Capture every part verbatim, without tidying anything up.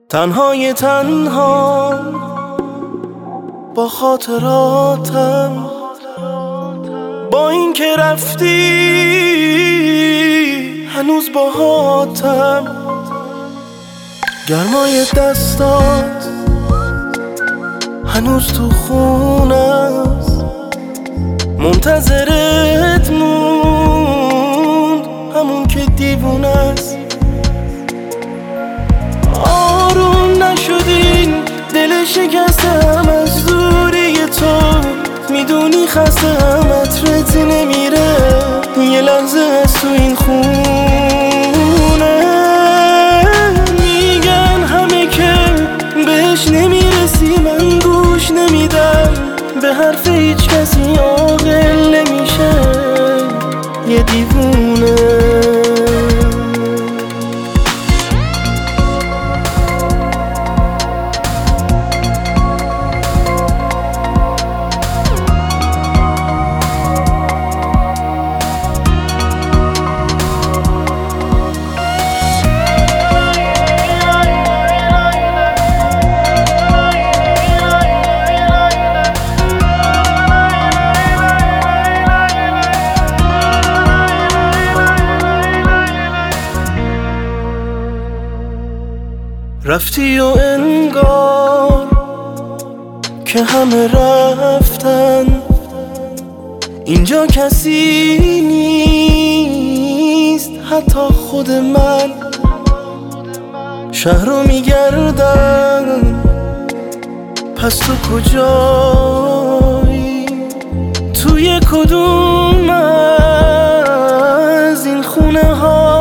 تنهای تنها با خاطراتم، با این که رفتی هنوز باهاتم. گرمای دستات هنوز تو خون است، منتظرت موند همون که دیوونه است. آروم نشدین دل شکستم از دوری تو، میدونی خستم عطرت نمیره یه لحظه از تو این خونه. میگن همه که بهش نمیرسی، من گوش نمیدم به حرف هیچ کسی، عاقل نمیشه یه دیوونه. رفتی و انگار که همه رفتن، اینجا کسی نیست حتی خود من. شهر رو میگردم پس تو کجایی؟ توی کدوم از این خونه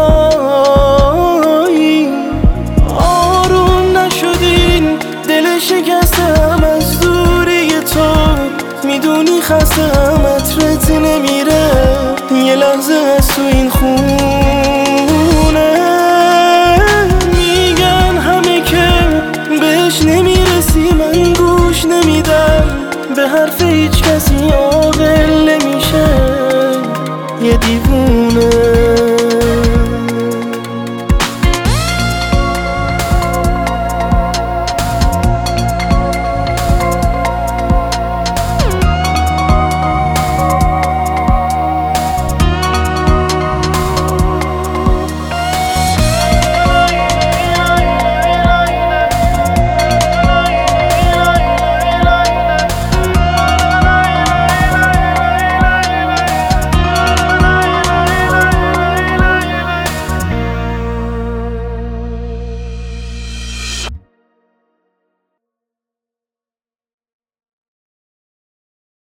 هایی؟ آروم نشدین دل شکستم از دوری تو، میدونی خستم عطرت نمیره یه لحظه از تو این خونه. میگن همه که بهش نمیرسی، من گوش نمیدم به حرف هیچ کسی، عاقل نمیشه یه دیوونه.